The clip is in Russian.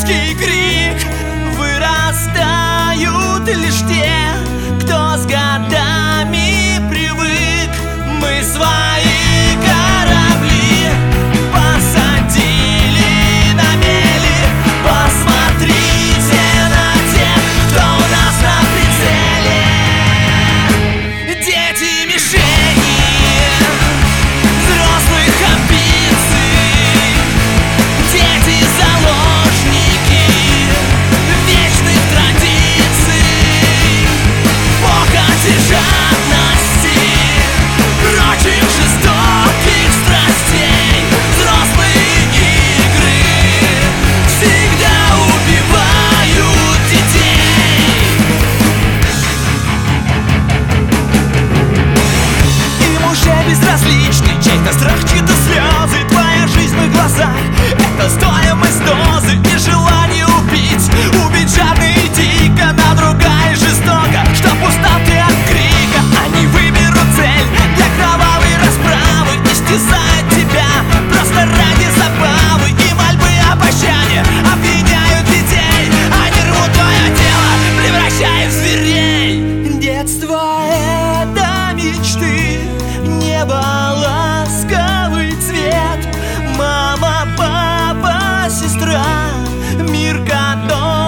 громкий крик. Вырастают лишь те, кто с годами привык. Мы свои корабли посадили на мели. Посмотрите на тех, кто у нас на прицеле. Дети мишени взрослых амбиций, дети заложники вечных традиций, похоти, жадности, прочих жестоких страстей. Взрослые игры всегда убивают детей. Им уже безразличны чей-то страх, чьи-то слезы. Твоя жизнь в их глазах — это стоимость дозы. И желание убить, убить жадно и дико, надругая жестоко, чтоб устал ты от крика. Они выберут цель для кровавой расправы, истязают тебя просто ради забавы. И мольбы о пощаде обвиняют детей. Они рвут твое тело, превращая в зверей. Детство — это мечты, небо, ласковый цвет, мама, папа, сестра, мир, который